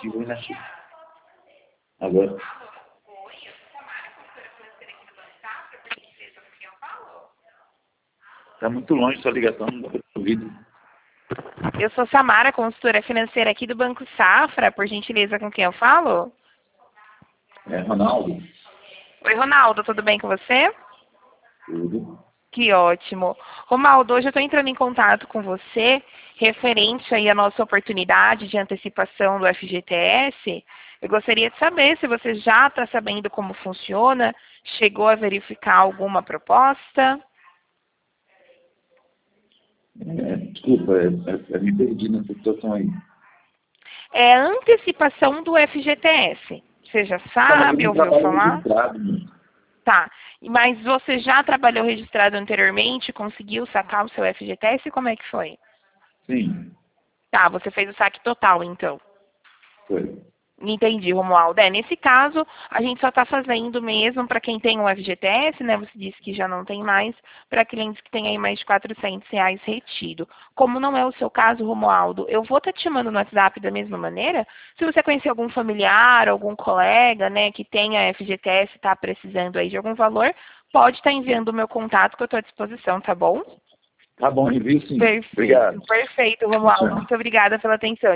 positivo ou negativo. Agora. Está muito longe sua ligação, não dá para ouvir. Eu sou Samara, consultora financeira aqui do Banco Safra. Por gentileza, com quem eu falo? É, Ronaldo? Oi, Ronaldo, tudo bem com você? Tudo. Que ótimo. Ronaldo, hoje eu estou entrando em contato com você referente aí à nossa oportunidade de antecipação do FGTS. Eu gostaria de saber se você já está sabendo como funciona, chegou a verificar alguma proposta? Desculpa, eu me perdi nessa situação aí. É a antecipação do FGTS. Você já sabe, ouviu falar? Registrado, né? Tá. Mas você já trabalhou registrado anteriormente? Conseguiu sacar o seu FGTS? Como é que foi? Sim, Tá, você fez o saque total, então. foi. Entendi, Romualdo. Nesse caso, a gente só está fazendo mesmo para quem tem um FGTS, né? Você disse que já não tem mais, para clientes que têm aí mais de R$ 400 retido. Como não é o seu caso, Romualdo, eu vou estar te chamando no WhatsApp da mesma maneira. Se você conhecer algum familiar, algum colega, né, que tenha FGTS e está precisando aí de algum valor, pode estar enviando o meu contato que eu estou à disposição, tá bom? Tá bom, envio sim. Perfeito, Obrigado. perfeito, Romualdo. Muito obrigada pela atenção.